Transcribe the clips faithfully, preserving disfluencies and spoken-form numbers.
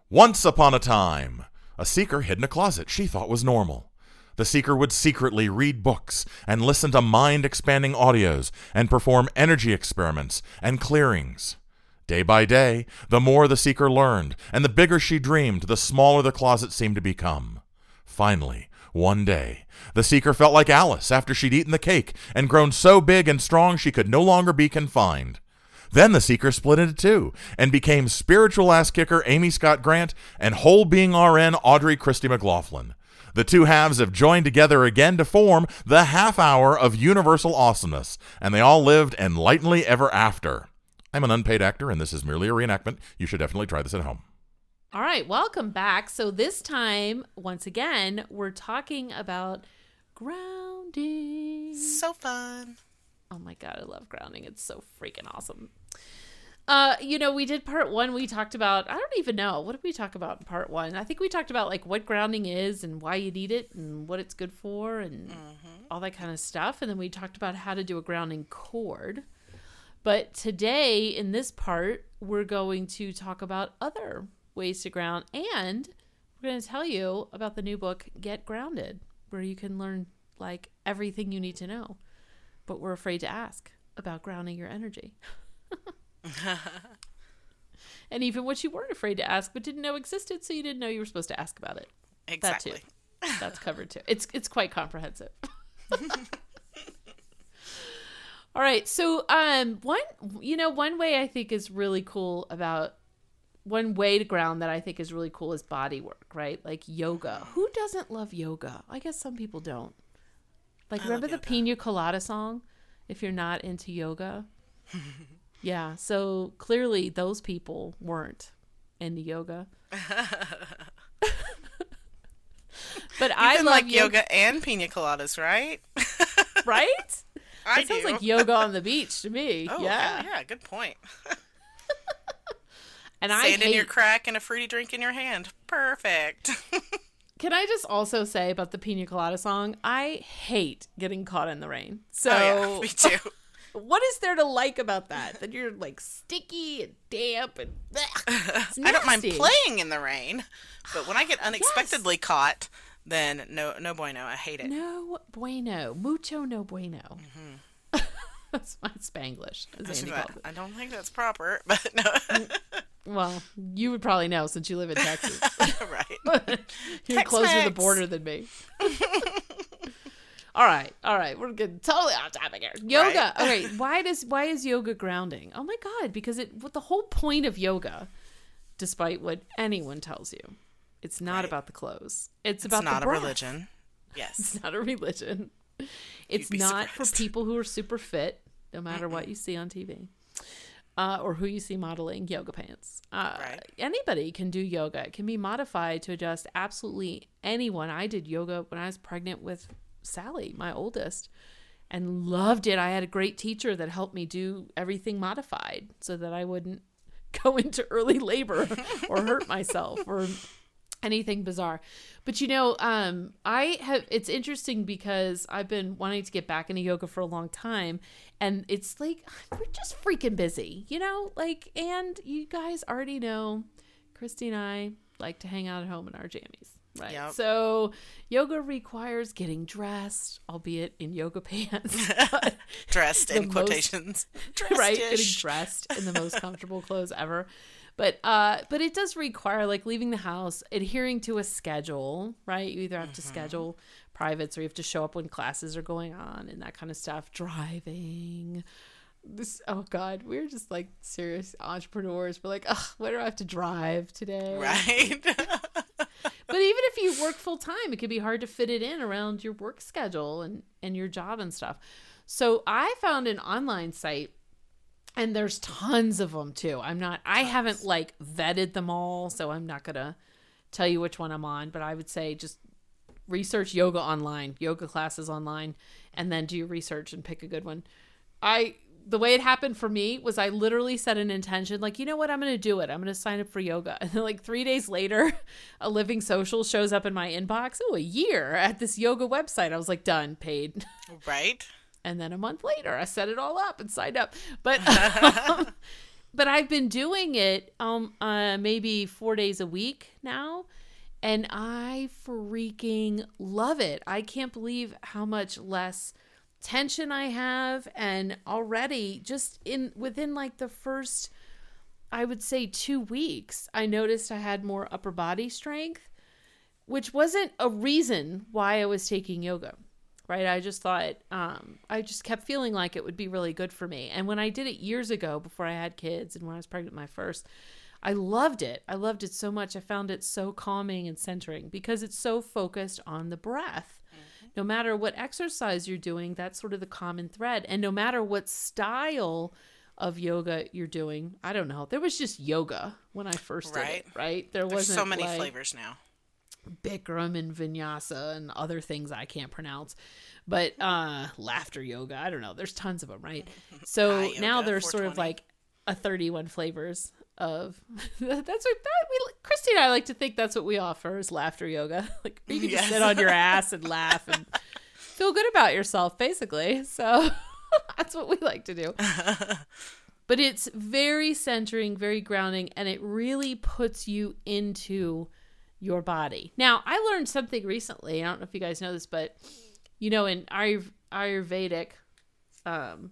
Once upon a time, a seeker hid in a closet she thought was normal. The seeker would secretly read books and listen to mind-expanding audios and perform energy experiments and clearings. Day by day, the more the seeker learned, and the bigger she dreamed, the smaller the closet seemed to become. Finally, one day, the seeker felt like Alice after she'd eaten the cake and grown so big and strong she could no longer be confined. Then the seeker split into two and became spiritual ass kicker Amy Scott Grant and whole being R N Audrey Christie McLaughlin. The two halves have joined together again to form the half hour of universal awesomeness, and they all lived enlightenedly ever after. I'm an unpaid actor, and this is merely a reenactment. You should definitely try this at home. All right, welcome back. So this time, once again, we're talking about grounding. So fun. Oh my God, I love grounding. It's so freaking awesome. Uh, you know, we did part one. We talked about, I don't even know. What did we talk about in part one? I think we talked about like what grounding is and why you need it and what it's good for and mm-hmm. all that kind of stuff. And then we talked about how to do a grounding cord. But today in this part, we're going to talk about other ways to ground. And we're going to tell you about the new book, Get Grounded, where you can learn like everything you need to know. But we're afraid to ask about grounding your energy. And even what you weren't afraid to ask but didn't know existed, so you didn't know you were supposed to ask about it. Exactly. That too. That's covered too. It's it's quite comprehensive. All right. So um one you know, one way I think is really cool about one way to ground that I think is really cool is body work, right? Like yoga. Who doesn't love yoga? I guess some people don't. Like, I remember the yoga. Pina Colada song? If you're not into yoga. Yeah, so clearly those people weren't into yoga. But you I can love like yoga. yoga and pina coladas, right? Right? I It sounds do. like yoga on the beach to me. Oh, yeah. yeah, good point. And Sand I in hate... your crack and a fruity drink in your hand. Perfect. Can I just also say about the Pina Colada song, I hate getting caught in the rain. So oh, yeah, me too. What is there to like about that? That you're like sticky and damp and it's I don't mind nasty. playing in the rain, but when I get unexpectedly yes. caught, then no, no bueno. I hate it. No bueno, mucho no bueno. Mm-hmm. That's my Spanglish, as Andy called it. I don't think that's proper, but no. Well, you would probably know since you live in Texas. Right. You're Tex-Mex. closer to the border than me. All right, all right, we're getting totally off topic here. Yoga. Right. Okay, why does why is yoga grounding? Oh my God, because it what the whole point of yoga, despite what anyone tells you, it's not right. about the clothes. It's, it's about not the breath. a religion. Yes, it's not a religion. It's not surprised. For people who are super fit, no matter mm-mm. what you see on T V. Uh, or who you see modeling yoga pants. Uh, right. Anybody can do yoga. It can be modified to adjust absolutely anyone. I did yoga when I was pregnant with Sally, my oldest, and loved it. I had a great teacher that helped me do everything modified so that I wouldn't go into early labor or hurt myself or anything bizarre. But you know, um, I have, it's interesting because I've been wanting to get back into yoga for a long time, and it's like, we're just freaking busy, you know, like, and you guys already know, Christy and I like to hang out at home in our jammies. Right. Yep. So yoga requires getting dressed, albeit in yoga pants. Dressed in most, quotations. Dressed-ish. Right. Getting dressed in the most comfortable clothes ever. But uh, but it does require like leaving the house, adhering to a schedule, right? You either have mm-hmm. to schedule privates or you have to show up when classes are going on and that kind of stuff. Driving. This oh God, we're just like serious entrepreneurs. We're like, ugh, where do I have to drive today? Right. But even if you work full time, it can be hard to fit it in around your work schedule and, and your job and stuff. So I found an online site, and there's tons of them too. I'm not, I haven't like vetted them all, so I'm not going to tell you which one I'm on, but I would say just research yoga online, yoga classes online, and then do your research and pick a good one. I, the way it happened for me was I literally set an intention, like, you know what, I'm going to do it. I'm going to sign up for yoga. And then like three days later, a Living Social shows up in my inbox. Oh, a year at this yoga website. I was like, done, paid. Right. And then a month later, I set it all up and signed up. But um, but I've been doing it um uh maybe four days a week now, and I freaking love it. I can't believe how much less tension I have, and already just in within like the first, I would say, two weeks, I noticed I had more upper body strength, which wasn't a reason why I was taking yoga. Right. I just thought, um, I just kept feeling like it would be really good for me. And when I did it years ago, before I had kids and when I was pregnant with my first, I loved it. I loved it so much. I found it so calming and centering because it's so focused on the breath. Mm-hmm. No matter what exercise you're doing, that's sort of the common thread. And no matter what style of yoga you're doing, I don't know. There was just yoga when I first right. did it, right? There There's wasn't so many like, flavors now. Bikram and vinyasa and other things I can't pronounce, but uh laughter yoga, I don't know, there's tons of them, right? So yoga, now there's four sort twenty. of like a thirty-one flavors of that's what that we Christy and I like to think that's what we offer is laughter yoga. Like you can Yes. just sit on your ass and laugh and feel good about yourself, basically. So that's what we like to do. But it's very centering, very grounding, and it really puts you into your body. Now, I learned something recently. I don't know if you guys know this, but you know, in Ayur- Ayurvedic um,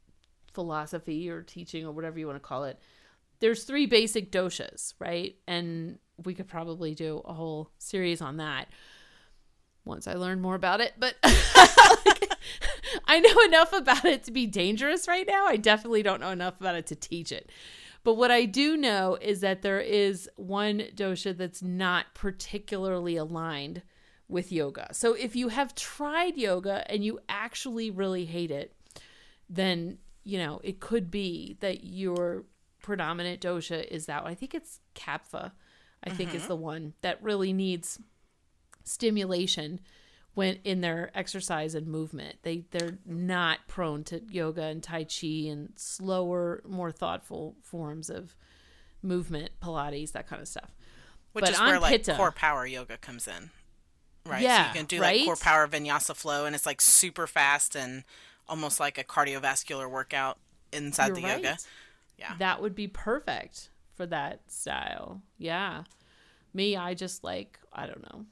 philosophy or teaching or whatever you want to call it, there's three basic doshas, right? And we could probably do a whole series on that once I learn more about it. But like, I know enough about it to be dangerous right now. I definitely don't know enough about it to teach it. But what I do know is that there is one dosha that's not particularly aligned with yoga. So if you have tried yoga and you actually really hate it, then, you know, it could be that your predominant dosha is that one. I think it's Kapha, I think Mm-hmm. is the one that really needs stimulation when in their exercise and movement. They, they're not prone to yoga and Tai Chi and slower, more thoughtful forms of movement, Pilates, that kind of stuff. Which But is on where like Pitta- core power yoga comes in. Right. Yeah, So you can do right? like core power vinyasa flow and it's like super fast and almost like a cardiovascular workout inside You're the right. yoga. Yeah. That would be perfect for that style. Yeah. Me, I just like, I don't know.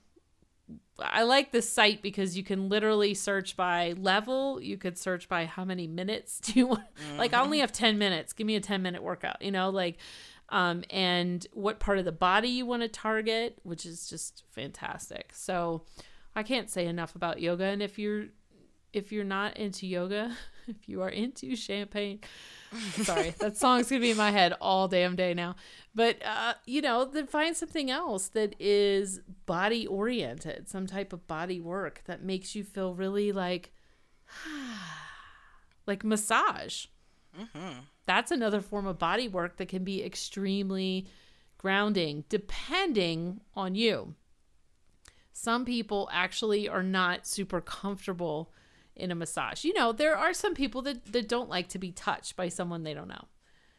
I like this site because you can literally search by level. You could search by how many minutes do you want. Mm-hmm. Like, I only have ten minutes. Give me a ten minute workout, you know, like, um, and what part of the body you want to target, which is just fantastic. So I can't say enough about yoga. And if you're, if you're not into yoga, if you are into champagne, sorry, that song's going to be in my head all damn day now. But, uh, you know, then find something else that is body oriented, some type of body work that makes you feel really like, like massage. Mm-hmm. That's another form of body work that can be extremely grounding, depending on you. Some people actually are not super comfortable in a massage. You know, there are some people that, that don't like to be touched by someone they don't know.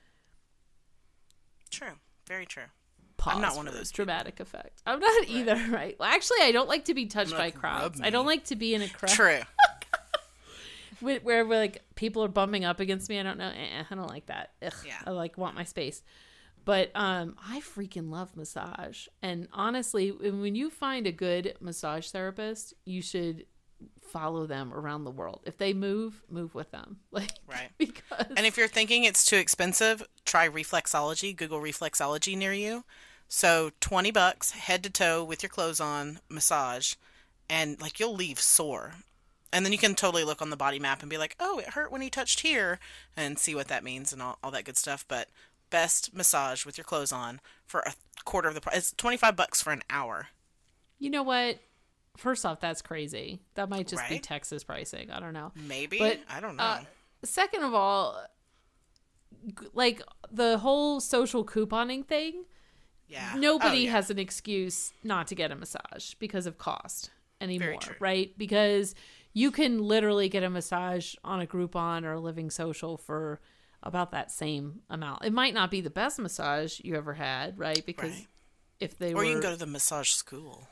True. Very true. Pause I'm not one of for those dramatic effect. I'm not either, right? Well, actually, I don't like to be touched by like, crowds. rub I don't me. like to be in a crowd True. where, where like people are bumping up against me. I don't know. Eh, I don't like that. Ugh, Yeah. I like want my space. But um, I freaking love massage. And honestly, when when you find a good massage therapist, you should follow them around the world. If they move, move with them. Like, Right. Because And if you're thinking it's too expensive, try reflexology. Google reflexology near you. So twenty bucks, head to toe with your clothes on, massage, and like you'll leave sore. And then you can totally look on the body map and be like, oh, it hurt when he touched here, and see what that means and all, all that good stuff. But best massage with your clothes on for a quarter of the price. It's twenty-five bucks for an hour. you know what? First off, that's crazy. That might just be Right? Texas pricing. I don't know. Maybe? But, I don't know. Uh, second of all, g- like the whole social couponing thing, yeah. nobody Oh, yeah. has an excuse not to get a massage because of cost anymore, true. right? Because you can literally get a massage on a Groupon or a Living Social for about that same amount. It might not be the best massage you ever had, right? Because Right. if they Or were... you can go to the massage school.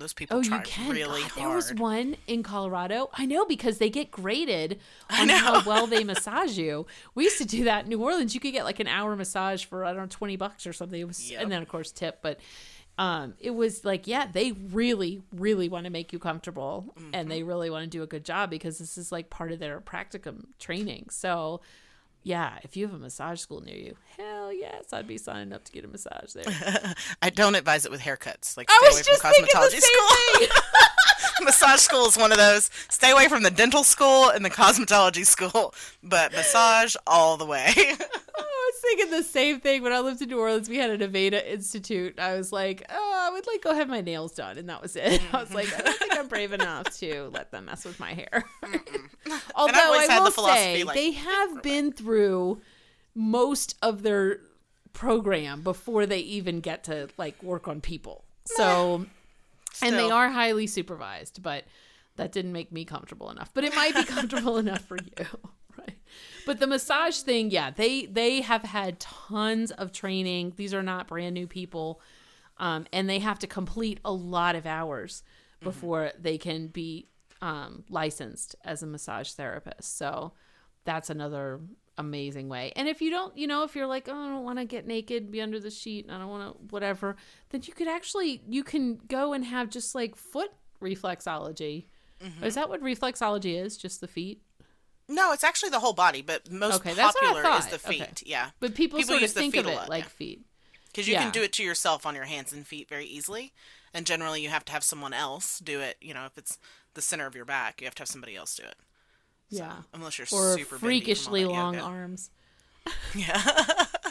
those people Oh, try you can. really God, hard. there was one in Colorado. I know, because they get graded I on know. how well they massage you. We used to do that in New Orleans. You could get like an hour massage for, I don't know, twenty bucks or something. It was, Yep. and then of course tip, but um, it was like, yeah, they really, really want to make you comfortable, Mm-hmm. and they really want to do a good job, because this is like part of their practicum training. So yeah, if you have a massage school near you, hell yes, I'd be signing up to get a massage there. I don't advise it with haircuts. Like, I stay was away just from thinking the cosmetology same school. thing. Massage school is one of those. Stay away from the dental school and the cosmetology school, but massage all the way. I was thinking the same thing when I lived in New Orleans. We had an Aveda Institute. I was like, oh, I would like go have my nails done, and that was it. I was like, I don't think I'm brave enough to let them mess with my hair. Although always I had will the philosophy, say, like, they have been through most of their program before they even get to like work on people. So, and they Still. are highly supervised, but that didn't make me comfortable enough. But it might be comfortable enough for you. Right. But the massage thing, yeah, they they have had tons of training. These are not brand new people. Um, and they have to complete a lot of hours before mm-hmm. they can be um, licensed as a massage therapist. So that's another amazing way. And if you don't, you know, if you're like, oh, I don't want to get naked, be under the sheet, and I don't want to whatever, then you could actually, you can go and have just like foot reflexology. Mm-hmm. Is that what reflexology is? Just the feet? No, it's actually the whole body, but most okay, that's popular what I is the feet. Okay. Yeah. But people, people sort use of the think feet of a it lot, like yeah. feet. Because you Yeah. can do it to yourself on your hands and feet very easily. And generally you have to have someone else do it. You know, if it's the center of your back, you have to have somebody else do it. So, Yeah. unless you're Or super freakishly bendy from all long that yoga. arms. Yeah.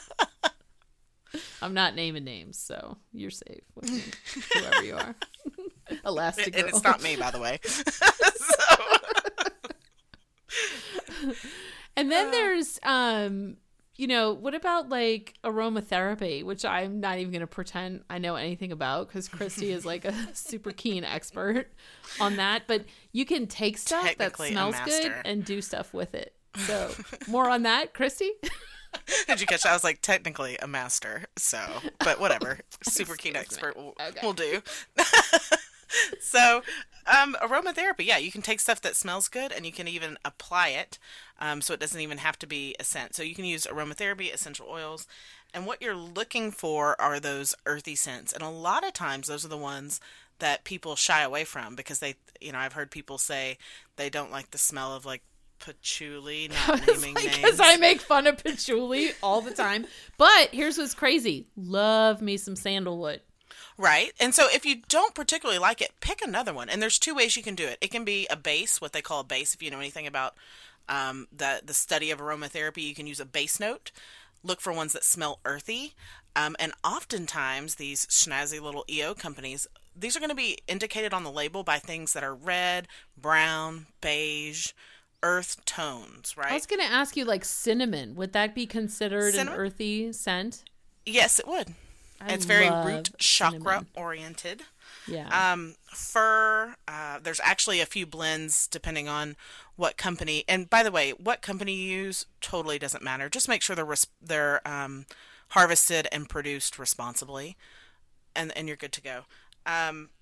I'm not naming names, so you're safe with me, whoever you are. Elastigirl. And it's not me, by the way. And then there's, um, you know, what about like aromatherapy, which I'm not even going to pretend I know anything about, because Christy is like a super keen expert on that. But you can take stuff that Technically a smells good master. and do stuff with it. So more on that, Christy? Did you catch that? I was like, technically a master. So, but whatever. Super keen expert will, Okay. will do. So, um, aromatherapy, yeah, you can take stuff that smells good and you can even apply it, um, so it doesn't even have to be a scent. So you can use aromatherapy, essential oils, and what you're looking for are those earthy scents. And a lot of times those are the ones that people shy away from, because they, you know, I've heard people say they don't like the smell of like patchouli, not naming names. Because I make fun of patchouli all the time. But here's what's crazy. Love me some sandalwood. Right. And so if you don't particularly like it, pick another one. And there's two ways you can do it. It can be a base, what they call a base. If you know anything about um, the, the study of aromatherapy, you can use a base note. Look for ones that smell earthy. Um, and oftentimes these snazzy little E O companies, these are going to be indicated on the label by things that are red, brown, beige, earth tones, right? I was going to ask you, like cinnamon. Would that be considered Cinnamon? an earthy scent? Yes, it would. I It's very love root chakra cinnamon. oriented. Yeah. Um, fir, uh, there's actually a few blends depending on what company. And by the way, what company you use totally doesn't matter. Just make sure they're res- they're um, harvested and produced responsibly, and and you're good to go. Um,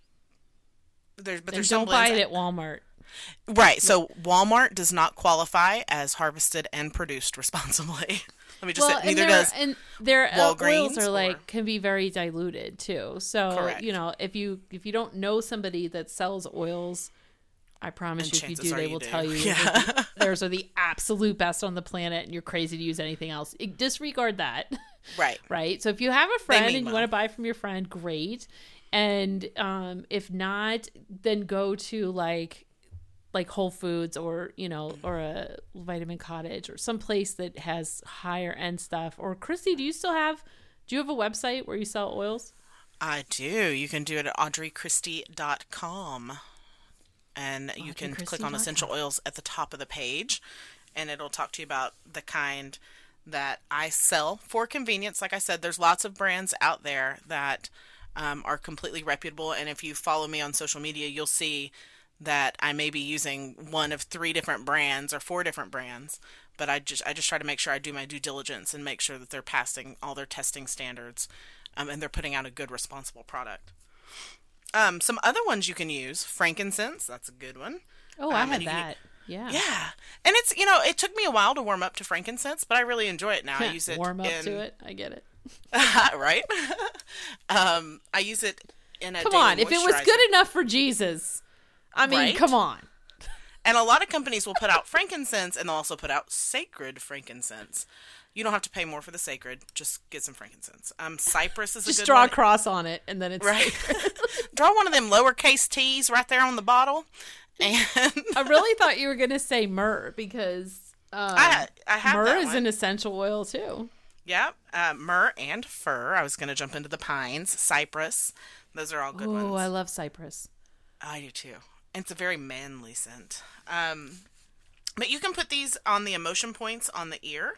there's but and there's don't some buy blends it at Walmart. Right. So Walmart does not qualify as harvested and produced responsibly. Let me just Well, say, and neither their, does and their uh, oils Walgreens are like or- can be very diluted too. So Correct. you know, if you if you don't know somebody that sells oils, I promise And you, if you chances do, are they you will do. tell you Yeah. that theirs are the absolute best on the planet, and you're crazy to use anything else. Disregard that. right. Right. So if you have a friend mean and you well. want to buy from your friend, great. And um, if not, then go to like like Whole Foods or, you know, or a Vitamin Cottage or some place that has higher end stuff. Or Christy, do you still have, do you have a website where you sell oils? I do. You can do it at audrey christie dot com. And you can click on audrey christie dot com. essential oils at the top of the page, and it'll talk to you about the kind that I sell for convenience. Like I said, there's lots of brands out there that um, are completely reputable. And if you follow me on social media, you'll see that I may be using one of three different brands or four different brands. But I just I just try to make sure I do my due diligence and make sure that they're passing all their testing standards, um, and they're putting out a good, responsible product. Um, some other ones you can use, frankincense. That's a good one. Oh, I Um, had and you can- that. Yeah. Yeah, and it's you know it took me a while to warm up to frankincense, but I really enjoy it now. I use it Warm up in, to it. I get it. right? um, I use it in a Come daily on. If it was moisturizer. good enough for Jesus, I mean, Right? come on. And a lot of companies will put out frankincense, and they'll also put out sacred frankincense. You don't have to pay more for the sacred; just get some frankincense. Um, cypress is a Just good draw one. a cross on it, and then it's Right. Draw one of them lowercase t's right there on the bottle, and I really thought you were going to say myrrh because um, I I have myrrh that is one. an essential oil too. Yeah, uh, myrrh and fir. I was going to jump into the pines, cypress. Those are all good Oh, ones. I love cypress. I do too. And it's a very manly scent. Um, but you can put these on the emotion points on the ear.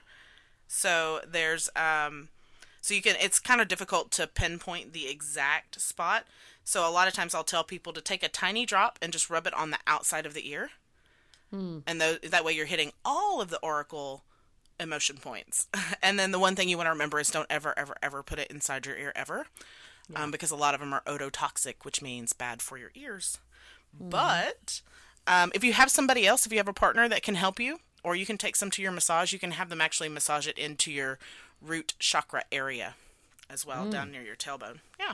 So there's, um, so you can, it's kind of difficult to pinpoint the exact spot. So a lot of times I'll tell people to take a tiny drop and just rub it on the outside of the ear. Hmm. And tho- that way you're hitting all of the oracle emotion points. And then the one thing you want to remember is don't ever, ever, ever put it inside your ear ever. Um, because a lot of them are ototoxic, which means bad for your ears. But um, if you have somebody else, if you have a partner that can help you, or you can take some to your massage, you can have them actually massage it into your root chakra area as well, down near your tailbone. Yeah.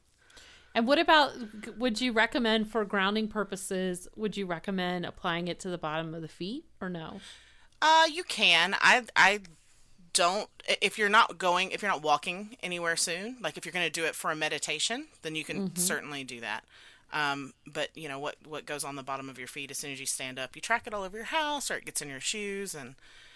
And what about, would you recommend for grounding purposes, would you recommend applying it to the bottom of the feet or no? Uh, you can. I I don't. If you're not going, if you're not walking anywhere soon, like if you're going to do it for a meditation, then you can certainly do that. Um, but you know what what goes on the bottom of your feet as soon as you stand up, you track it all over your house, or it gets in your shoes. And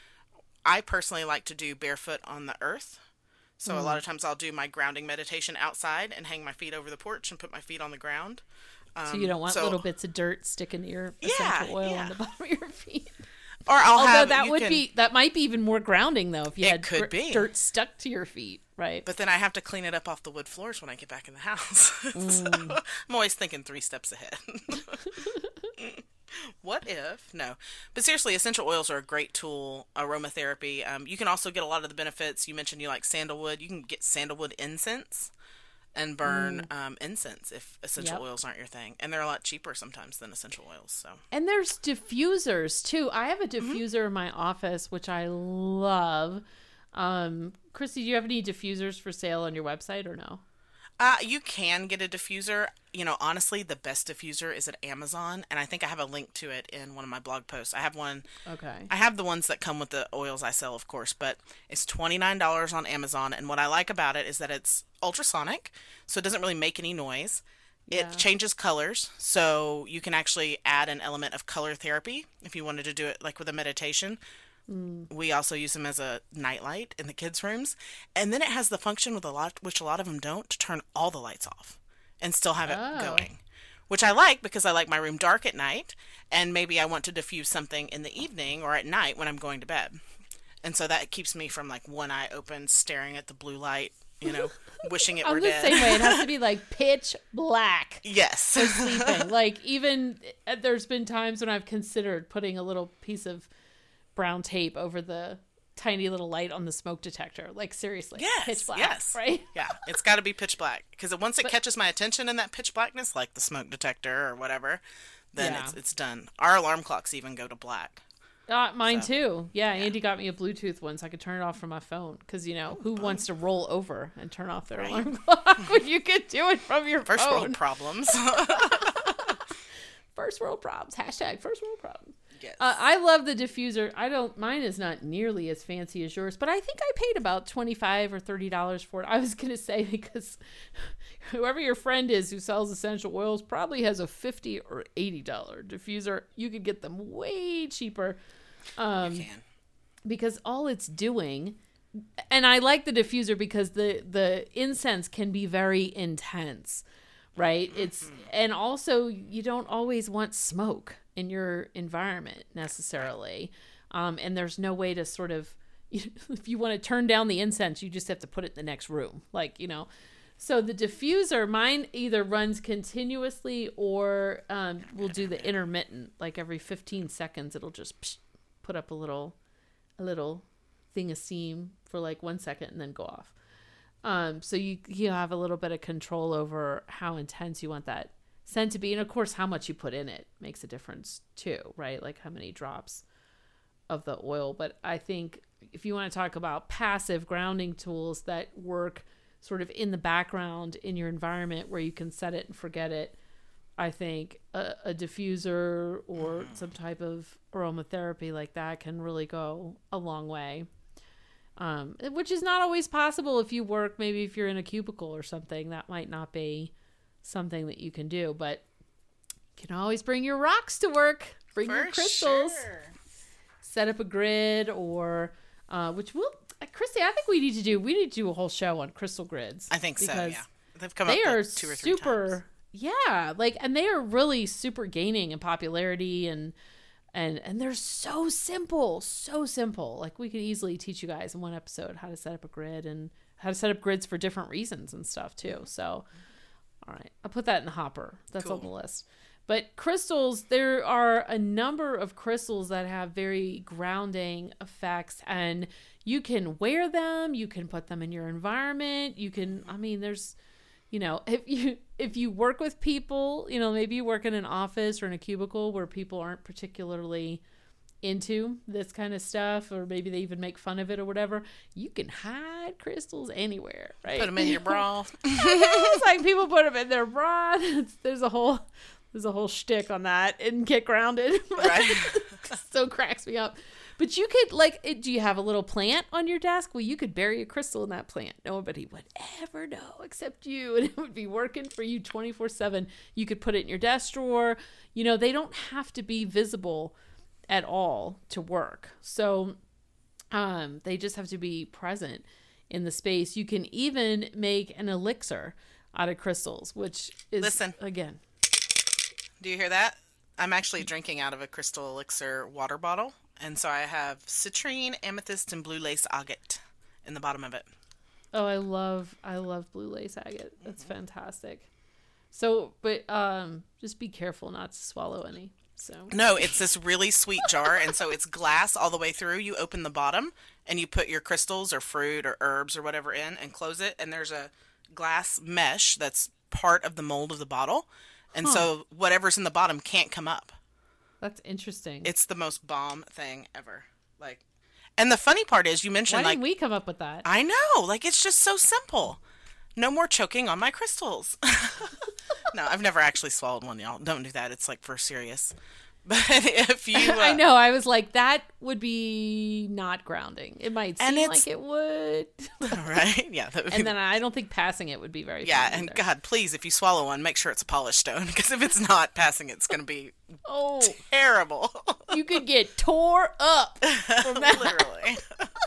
I personally like to do barefoot on the earth. So a lot of times I'll do my grounding meditation outside and hang my feet over the porch and put my feet on the ground. Um, So you don't want so- little bits of dirt sticking to your Yeah, essential oil yeah. on the bottom of your feet. Or I'll Although have that you would can- be, that might be even more grounding though if you It had could gr- be. dirt stuck to your feet, right? But then I have to clean it up off the wood floors when I get back in the house. So I'm always thinking three steps ahead. What if? No. But seriously, essential oils are a great tool, aromatherapy. Um, you can also get a lot of the benefits. You mentioned you like sandalwood. You can get sandalwood incense and burn um, incense if essential Yep. oils aren't your thing. And they're a lot cheaper sometimes than essential oils. So And there's diffusers too. I have a Mm-hmm. diffuser in my office, which I love. Um, Christy, do you have any diffusers for sale on your website or no? Uh, you can get a diffuser. You know, honestly, the best diffuser is at Amazon, and I think I have a link to it in one of my blog posts. I have one. Okay. I have the ones that come with the oils I sell, of course, but it's twenty-nine dollars on Amazon, and what I like about it is that it's ultrasonic, so it doesn't really make any noise. It Yeah. changes colors, so you can actually add an element of color therapy if you wanted to do it like with a meditation. We also use them as a nightlight in the kids' rooms. And then it has the function with a lot, which a lot of them don't, to turn all the lights off and still have it Oh. going. Which I like because I like my room dark at night, and maybe I want to diffuse something in the evening or at night when I'm going to bed. And so that keeps me from like one eye open, staring at the blue light, you know, wishing it were I'm the dead. same way. It has to be like pitch black Yes. sleeping. Like even uh, there's been times when I've considered putting a little piece of brown tape over the tiny little light on the smoke detector. Like seriously, Yes, pitch black, yes. right? Yeah, it's got to be pitch black because once it catches my attention in that pitch blackness, like the smoke detector or whatever, then Yeah. it's it's done. Our alarm clocks even go to black. Uh, mine So, too. Yeah, Andy got me a Bluetooth one so I could turn it off from my phone. Because, you know, who wants to roll over and turn off their Right. alarm clock when you can do it from your First phone? world problems. First world problems. Hashtag first world problems. Yes. Uh, I love the diffuser. I don't. Mine is not nearly as fancy as yours, but I think I paid about twenty-five or thirty dollars for it. I was gonna say because whoever your friend is who sells essential oils probably has a fifty or eighty dollar diffuser. You could get them way cheaper. Um, you can. because all it's doing, and I like the diffuser because the the incense can be very intense, right? It's and also you don't always want smoke in your environment necessarily, um, and there's no way to sort of if you want to turn down the incense, you just have to put it in the next room, like you know. So the diffuser, mine either runs continuously or um, will do the intermittent, like every fifteen seconds, it'll just psh, put up a little, a little thing of steam for like one second and then go off. Um, so you you have a little bit of control over how intense you want that scent to be. And of course, how much you put in it makes a difference too, right? Like how many drops of the oil. But I think if you want to talk about passive grounding tools that work sort of in the background in your environment where you can set it and forget it, I think a, a diffuser or some type of aromatherapy like that can really go a long way. Um, which is not always possible if you work, maybe if you're in a cubicle or something, that might not be something that you can do, but you can always bring your rocks to work, bring For your crystals, sure. set up a grid or, uh, which will, uh, Christy, I think we need to do, we need to do a whole show on crystal grids. I think so, because yeah. They've come They up are like two or three super, times. yeah, like, and they are really super gaining in popularity and, And and they're so simple, so simple. Like we could easily teach you guys in one episode how to set up a grid and how to set up grids for different reasons and stuff too. So, all right, I'll put that in the hopper. That's Cool. on the list. But crystals, there are a number of crystals that have very grounding effects, and you can wear them. You can put them in your environment. You can, I mean, there's, you know, if you if you work with people, you know, maybe you work in an office or in a cubicle where people aren't particularly into this kind of stuff, or maybe they even make fun of it or whatever, you can hide crystals anywhere, right? Put them in your bra. It's like people put them in their bra. It's, there's a whole there's a whole shtick on that and get grounded. Right. So cracks me up. But you could, like, it, do you have a little plant on your desk? Well, you could bury a crystal in that plant. Nobody would ever know except you, and it would be working for you twenty-four seven. You could put it in your desk drawer. You know, they don't have to be visible at all to work. So um, they just have to be present in the space. You can even make an elixir out of crystals, which is, Listen. again, Do you hear that? I'm actually drinking out of a crystal elixir water bottle. And so I have citrine, amethyst, and blue lace agate in the bottom of it. oh, I love, I love blue lace agate. That's fantastic. So, but um, just be careful not to swallow any. So No, it's this really sweet jar, and so it's glass all the way through. You open the bottom, and you put your crystals or fruit or herbs or whatever in and close it, and there's a glass mesh that's part of the mold of the bottle. And Huh. so whatever's in the bottom can't come up. that's interesting. It's the most bomb thing ever. Like, and the funny part is you Why mentioned didn't like we come up with that? I know, like it's just so simple. No more choking on my crystals. No, I've never actually swallowed one, y'all. Don't do that. It's like for serious. But if you, uh, I know. I was like, that would be not grounding. It might And seem it's- like it would. right? Yeah. That would be And then I don't think passing it would be very Yeah, fun and either. God, please, if you swallow one, make sure it's a polished stone, because if it's not passing, it's going to be Oh, terrible. you could get tore up from that. Literally.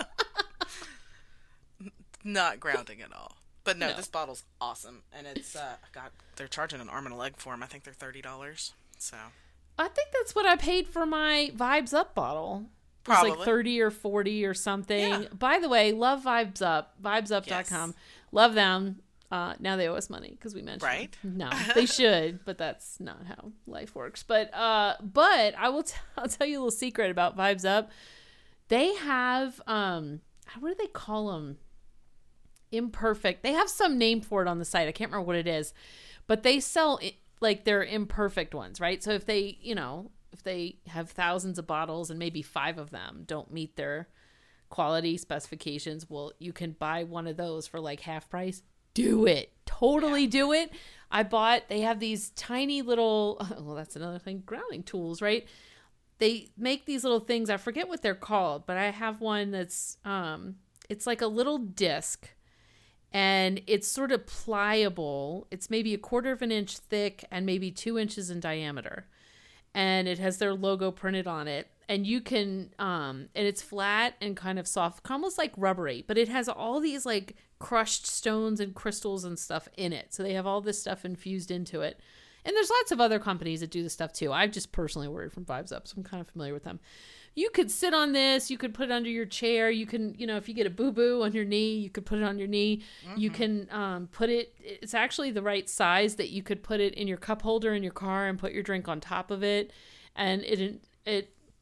Not grounding at all. But no, No. this bottle's awesome, and it's uh, God, they're charging an arm and a leg for them. I think they're thirty dollars. So I think that's what I paid for my Vibes Up bottle. It was like Probably. thirty or forty or something. Yeah. By the way, love Vibes Up. vibes up dot com. Yes. Love them. Uh, now they owe us money because we mentioned Right? them. No, they should, but that's not how life works. But uh, but I will t- I'll tell you a little secret about Vibes Up. They have um, what do they call them? Imperfect. They have some name for it on the site. I can't remember what it is, but they sell i- like their imperfect ones, right? So if they, you know, if they have thousands of bottles and maybe five of them don't meet their quality specifications, well, you can buy one of those for like half price. Do it. Totally do it. I bought, they have these tiny little, well, that's another thing, grounding tools, right? They make these little things. I forget what they're called, but I have one that's, um, it's like a little disc. And it's sort of pliable. It's maybe a quarter of an inch thick and maybe two inches in diameter. And it has their logo printed on it. And you can, um, and it's flat and kind of soft, almost like rubbery, but it has all these like crushed stones and crystals and stuff in it. So they have all this stuff infused into it. And there's lots of other companies that do this stuff too. I've just personally ordered from Vibes Up, so I'm kind of familiar with them. You could sit on this. You could put it under your chair. You can, you know, if you get a boo-boo on your knee, you could put it on your knee. Mm-hmm. You can um, put it, it's actually the right size that you could put it in your cup holder in your car and put your drink on top of it. And it, it,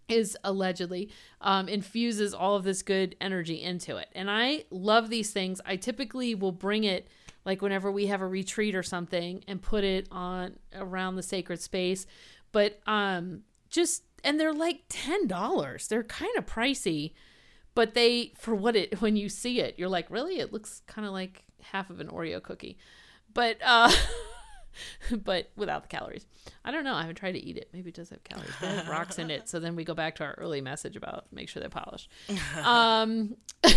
is allegedly um, infuses all of this good energy into it. And I love these things. I typically will bring it like whenever we have a retreat or something and put it on around the sacred space. But um, just, and they're like ten dollars. They're kind of pricey, but they, for what it, when you see it, you're like, really? It looks kind of like half of an Oreo cookie. But, uh, but without the calories. I don't know. I haven't tried to eat it. Maybe it does have calories, but it has rocks in it. So then we go back to our early message about make sure they're polished. Um,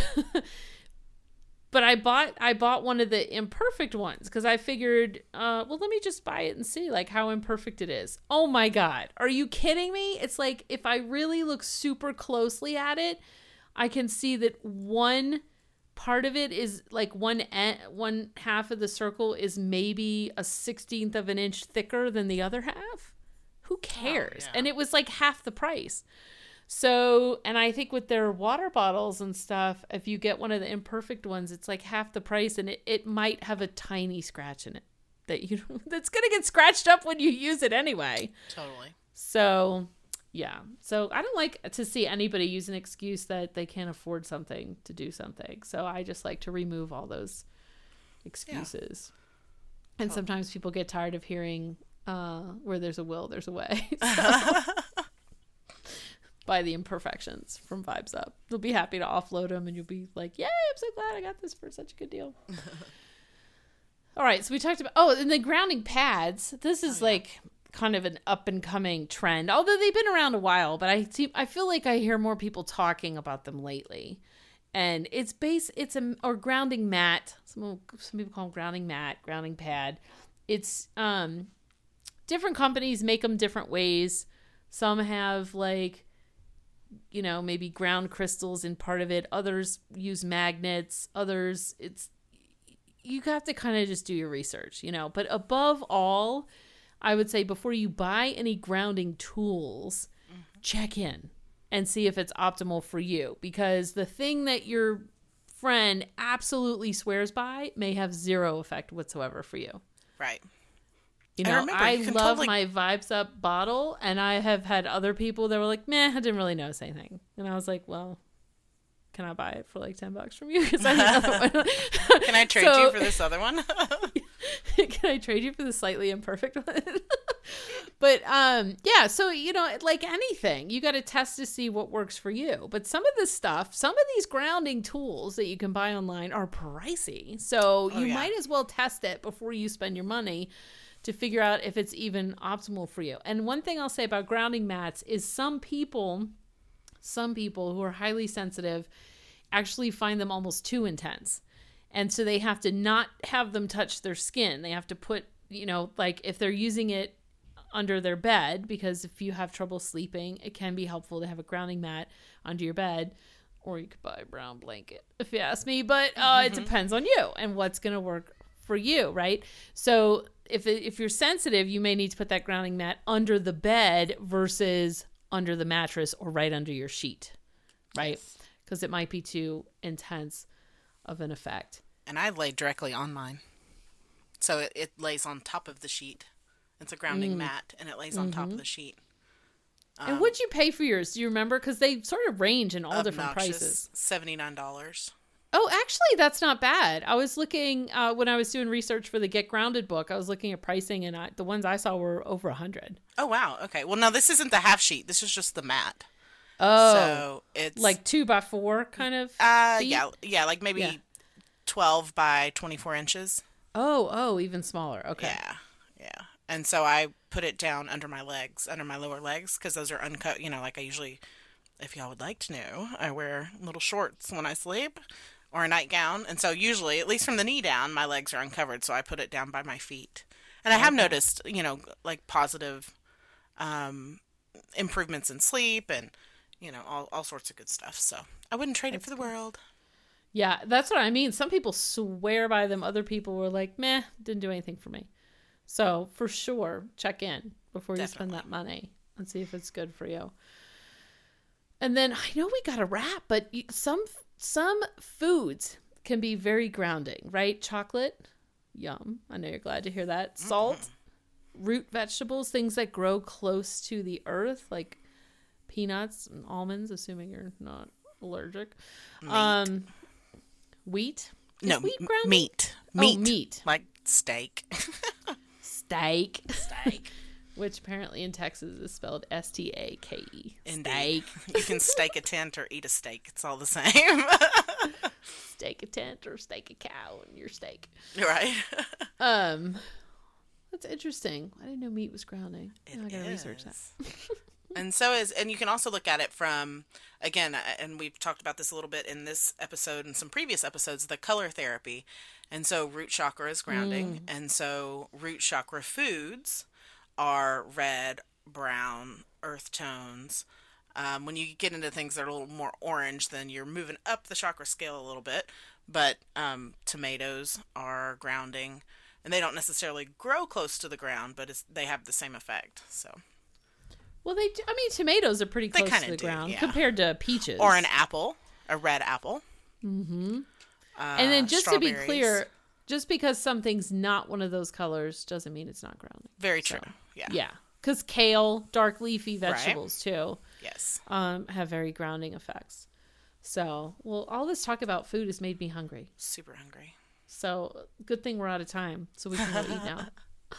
but I bought, I bought one of the imperfect ones because I figured, uh, well, let me just buy it and see like how imperfect it is. Oh my God. Are you kidding me? It's like, if I really look super closely at it, I can see that one part of it is like one en- one half of the circle is maybe a sixteenth of an inch thicker than the other half. Who cares? Oh, yeah. And it was like half the price. So, and I think with their water bottles and stuff, if you get one of the imperfect ones, it's like half the price, and it, it might have a tiny scratch in it that you that's gonna get scratched up when you use it anyway. Totally. So yeah. So I don't like to see anybody use an excuse that they can't afford something to do something. So I just like to remove all those excuses. Yeah. And oh. sometimes people get tired of hearing uh, where there's a will, there's a way. So, by the imperfections from Vibes Up. They'll be happy to offload them and you'll be like, yay, I'm so glad I got this for such a good deal. All right. So we talked about, oh, and the grounding pads. This is oh, yeah. like kind of an up and coming trend, although they've been around a while, but I see, I feel like I hear more people talking about them lately. And it's base, it's a, or grounding mat. Some, some people call them grounding mat, grounding pad. It's, um, different companies make them different ways. Some have like, you know, maybe ground crystals in part of it. Others use magnets. Others, it's, you have to kind of just do your research, you know, but above all, I would say before you buy any grounding tools, mm-hmm. check in and see if it's optimal for you, because the thing that your friend absolutely swears by may have zero effect whatsoever for you. Right. You know, remember, I love totally... my Vibes Up bottle, and I have had other people that were like, meh, I didn't really notice anything. And I was like, well, can I buy it for like ten bucks from you? Because I need another one. Can I trade so, you for this other one? Can I trade you for the slightly imperfect one? But um, yeah, so, you know, like anything, you got to test to see what works for you. But some of this stuff, some of these grounding tools that you can buy online are pricey. So oh, you yeah. might as well test it before you spend your money to figure out if it's even optimal for you. And one thing I'll say about grounding mats is some people, some people who are highly sensitive actually find them almost too intense. And so they have to not have them touch their skin. They have to put, you know, like if they're using it under their bed, because if you have trouble sleeping, it can be helpful to have a grounding mat under your bed, or you could buy a brown blanket if you ask me, but uh, mm-hmm. it depends on you and what's going to work for you, right? So if it, if you're sensitive, you may need to put that grounding mat under the bed versus under the mattress or right under your sheet, right? Because it might be too intense of an effect. And I lay directly on mine. So it, it lays on top of the sheet. It's a grounding mm. mat, and it lays on mm-hmm. top of the sheet. Um, and what'd you pay for yours? Do you remember? Because they sort of range in all different prices. seventy-nine dollars. Oh, actually, that's not bad. I was looking, uh, when I was doing research for the Get Grounded book, I was looking at pricing, and I, the ones I saw were over one hundred dollars. Oh, wow. Okay. Well, no, this isn't the half sheet. This is just the mat. Oh. So it's like two by four kind of Uh, feet? yeah. Yeah, like maybe yeah. twelve by twenty-four inches. Oh, oh, even smaller. Okay. Yeah. Yeah. And so I put it down under my legs, under my lower legs, because those are uncut. You know, like I usually, if y'all would like to know, I wear little shorts when I sleep or a nightgown. And so usually, at least from the knee down, my legs are uncovered. So I put it down by my feet. And I have okay. noticed, you know, like positive um, improvements in sleep and, you know, all, all sorts of good stuff. So I wouldn't trade that's it for the good. world. Yeah, that's what I mean. Some people swear by them. Other people were like, meh, didn't do anything for me. So for sure, check in before Definitely. you spend that money and see if it's good for you. And then I know we got to wrap, but some some foods can be very grounding, right? Chocolate, yum. I know you're glad to hear that. Salt, mm-hmm. root vegetables, things that grow close to the earth, like peanuts and almonds, assuming you're not allergic. Meat. Um, wheat. Is no, wheat m- ground? meat. Oh, Meat. meat. Like steak. Steak. Steak. Which apparently in Texas is spelled S T A K E. Indeed. Steak. You can stake a tent or eat a steak. It's all the same. Steak a tent or steak a cow and your steak. Right. Um, that's interesting. I didn't know meat was grounding. It Now I gotta is. research that. And so is, and you can also look at it from, again, uh, and we've talked about this a little bit in this episode and some previous episodes, the color therapy. And so root chakra is grounding. Mm. And so root chakra foods are red, brown, earth tones. Um, when you get into things that are a little more orange, then you're moving up the chakra scale a little bit. But um, tomatoes are grounding. And they don't necessarily grow close to the ground, but it's, they have the same effect. So, Well, they. Do, I mean, tomatoes are pretty They close to kinda the do, ground yeah. compared to peaches. or an apple, a red apple. Mm-hmm. Uh, And then just to be strawberries. clear, just because something's not one of those colors doesn't mean it's not grounding. Very true. So, Yeah. Yeah. Because kale, dark leafy vegetables too, Yes. um, have very grounding effects. So, well, all this talk about food has made me hungry. Super hungry. So, good thing we're out of time, so we can go eat now.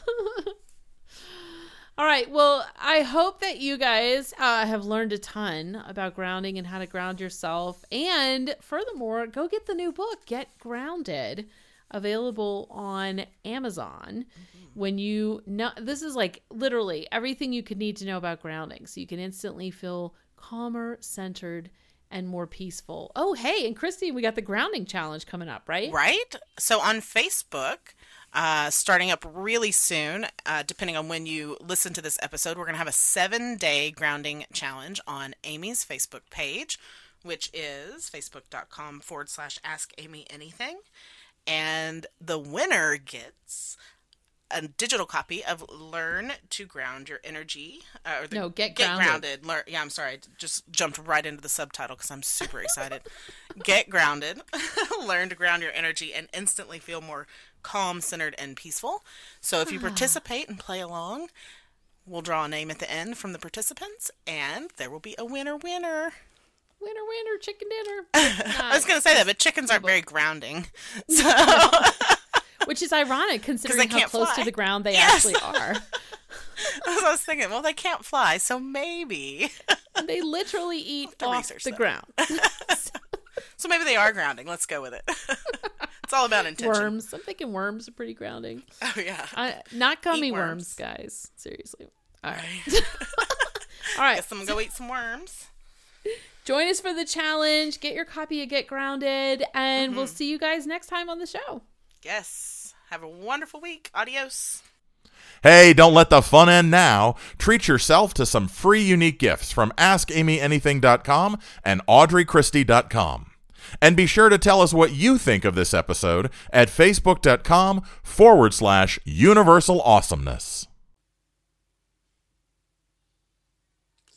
All right. Well, I hope that you guys uh, have learned a ton about grounding and how to ground yourself. And furthermore, go get the new book, Get Grounded, available on Amazon. Mm-hmm. When you know, this is like literally everything you could need to know about grounding, so you can instantly feel calmer, centered, and more peaceful. Oh, hey, and Christy, we got the grounding challenge coming up, right? Right? So on Facebook, uh, starting up really soon, uh, depending on when you listen to this episode, we're going to have a seven-day grounding challenge on Amy's Facebook page, which is facebook.com forward slash ask Amy anything. And the winner gets a digital copy of Learn to Ground Your Energy. Uh, or the, No, Get Get Grounded. Grounded. Learn, yeah, I'm sorry. I just jumped right into the subtitle because I'm super excited. Get Grounded. Learn to ground your energy and instantly feel more calm, centered, and peaceful. So if you participate and play along, we'll draw a name at the end from the participants, and there will be a winner winner. Winner, winner, chicken dinner. I was going to say that, but chickens aren't very grounding. So... Which is ironic considering they how can't close fly. to the ground they Yes. actually are. That's what I was thinking. Well, they can't fly, so maybe. They literally eat to off research the that. ground. So maybe they are grounding. Let's go with it. It's all about intention. Worms. I'm thinking worms are pretty grounding. Oh, yeah. I, not gummy Eat worms. worms. guys. Seriously. All right. All right. Guess I'm going to go eat some worms. Join us for the challenge. Get your copy of Get Grounded. And we'll see you guys next time on the show. Yes. Have a wonderful week. Adios. Hey, don't let the fun end now. Treat yourself to some free unique gifts from ask amy anything dot com and audrey christie dot com. And be sure to tell us what you think of this episode at facebook.com forward slash universal awesomeness.